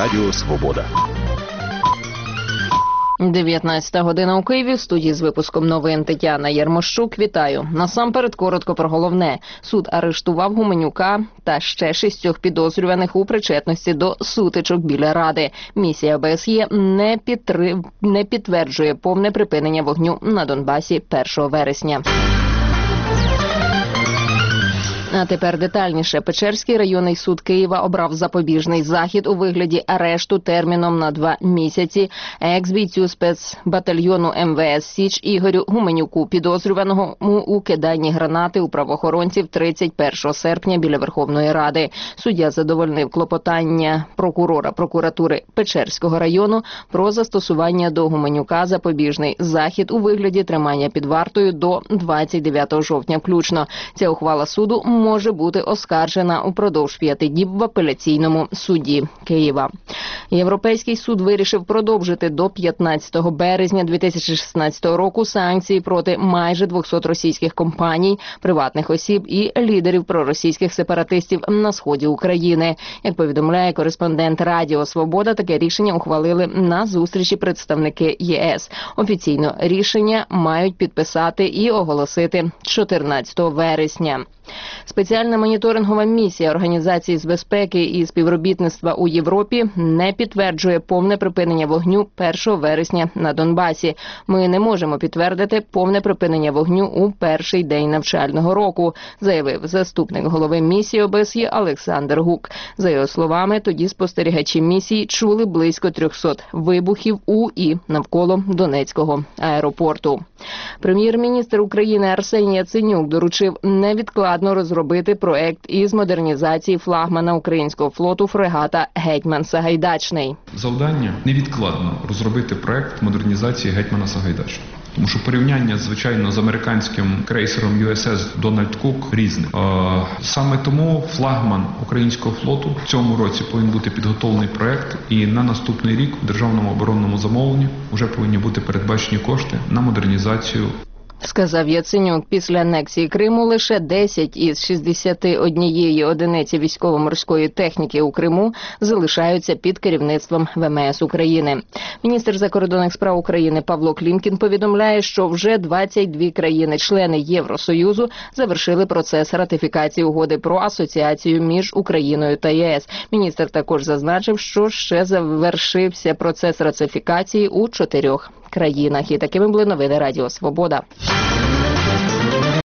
Радіо Свобода. 19 година у Києві. В студії з випуском новин Тетяна Єрмощук. Вітаю. Насамперед коротко про головне. Суд арештував Гуменюка та ще 6 підозрюваних у причетності до сутичок біля Ради. Місія ОБСЄ не підтверджує повне припинення вогню на Донбасі 1 вересня. А тепер детальніше. Печерський районний суд Києва обрав запобіжний захід у вигляді арешту терміном на 2 місяці екс-бійцю спецбатальйону МВС «Січ» Ігорю Гуменюку, підозрюваного у киданні гранати у правоохоронців 31 серпня біля Верховної Ради. Суддя задовольнив клопотання прокурора прокуратури Печерського району про застосування до Гуменюка запобіжний захід у вигляді тримання під вартою до 29 жовтня включно. Ця ухвала суду може бути оскаржена упродовж 5 діб в апеляційному суді Києва. Європейський суд вирішив продовжити до 15 березня 2016 року санкції проти майже 200 російських компаній, приватних осіб і лідерів проросійських сепаратистів на сході України. Як повідомляє кореспондент Радіо Свобода, таке рішення ухвалили на зустрічі представники ЄС. Офіційно рішення мають підписати і оголосити 14 вересня. Спеціальна моніторингова місія Організації з безпеки і співробітництва у Європі не підтверджує повне припинення вогню 1 вересня на Донбасі. Ми не можемо підтвердити повне припинення вогню у перший день навчального року, заявив заступник голови місії ОБСЄ Олександр Гук. За його словами, тоді спостерігачі місії чули близько 300 вибухів у і навколо Донецького аеропорту. Прем'єр-міністр України Арсеній Яценюк доручив невідкладно розробити проект із модернізації флагмана українського флоту фрегата «Гетьман Сагайдачний». Завдання – невідкладно розробити проект модернізації «Гетьмана Сагайдачного». Тому що порівняння, звичайно, з американським крейсером USS Дональд Кук різне. Саме тому флагман українського флоту в цьому році повинен бути підготовлений проект, і на наступний рік в державному оборонному замовленні вже повинні бути передбачені кошти на модернізацію. Сказав Яценюк, після анексії Криму лише 10 із 61 одиниці військово-морської техніки у Криму залишаються під керівництвом ВМС України. Міністр закордонних справ України Павло Клімкін повідомляє, що вже 22 країни-члени Євросоюзу завершили процес ратифікації угоди про асоціацію між Україною та ЄС. Міністр також зазначив, що ще завершився процес ратифікації у 4 країнах. І такими були новини Радіо Свобода.